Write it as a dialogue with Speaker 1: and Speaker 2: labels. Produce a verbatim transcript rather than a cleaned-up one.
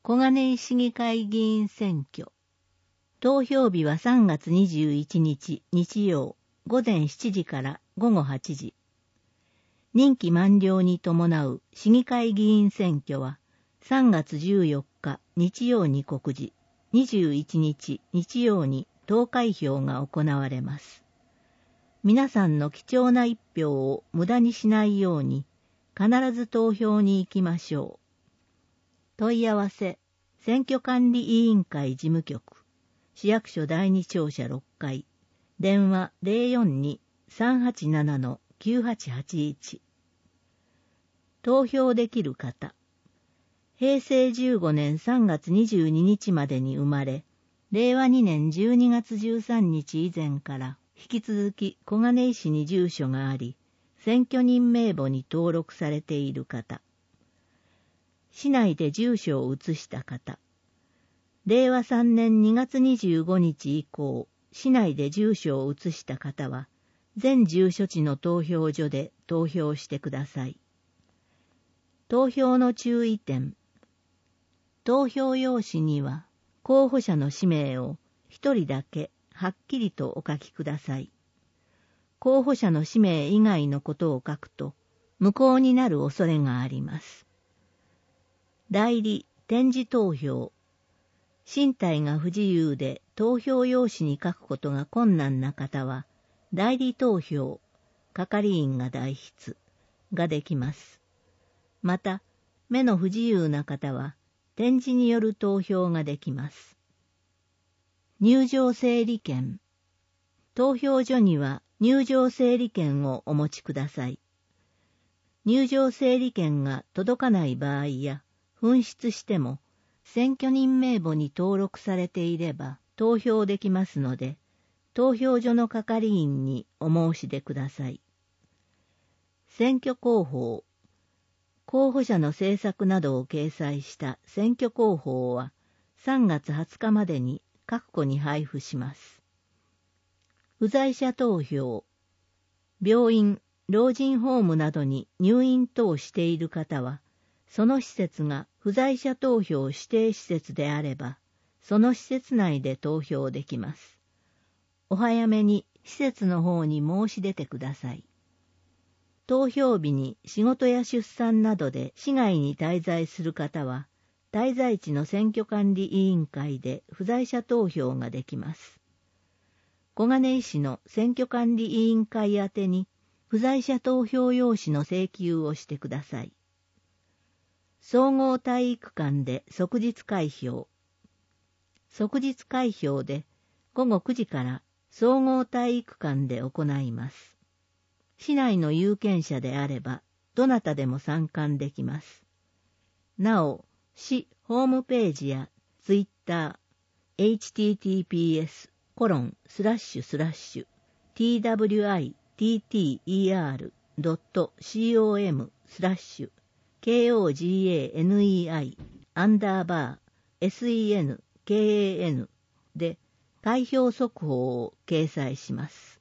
Speaker 1: 小金井市議会議員選挙。投票日はさんがつにじゅういちにち日曜午前しちじから午後はちじ。任期満了に伴う市議会議員選挙はさんがつじゅうよっか日曜に告示、にじゅういちにち日曜に投開票が行われます。皆さんの貴重な一票を無駄にしないように必ず投票に行きましょう。問い合わせ、選挙管理委員会事務局、市役所だいに庁舎ろっかい、電話 ゼロよんに さんはちなな きゅうはちはちいち。投票できる方、へいせいじゅうごねんさんがつにじゅうににちまでに生まれ、れいわにねんじゅうにがつじゅうさんにち以前から引き続き小金井市に住所があり、選挙人名簿に登録されている方、市内で住所を移した方、れいわさんねんにがつにじゅうごにち以降、市内で住所を移した方は、全住所地の投票所で投票してください。投票の注意点。投票用紙には、候補者の氏名を一人だけはっきりとお書きください。候補者の氏名以外のことを書くと、無効になる恐れがあります。代理、点字投票。身体が不自由で投票用紙に書くことが困難な方は、代理投票、係員が代筆ができます。また、目の不自由な方は、点字による投票ができます。入場整理券。投票所には入場整理券をお持ちください。入場整理券が届かない場合や、紛失しても、選挙人名簿に登録されていれば投票できますので、投票所の係員にお申し出ください。選挙広報。候補者の政策などを掲載した選挙広報はさんがつはつかまでに各戸に配布します。不在者投票。病院、老人ホームなどに入院等している方は、その施設が不在者投票指定施設であれば、その施設内で投票できます。お早めに施設の方に申し出てください。投票日に仕事や出産などで市外に滞在する方は、滞在地の選挙管理委員会で不在者投票ができます。小金井市の選挙管理委員会宛てに不在者投票用紙の請求をしてください。総合体育館で即日開票。即日開票でごごくじから総合体育館で行います。市内の有権者であればどなたでも参観できます。なお、市ホームページやツイッター、エイチティーティーピーエスコロンスラッシュスラッシュ ティーダブリューアイティーティーイーアールドットコム スラッシュ ケーオージーエーエヌイーアイ アンダーバー エスイーエヌケーエーエヌ で開票速報を掲載します。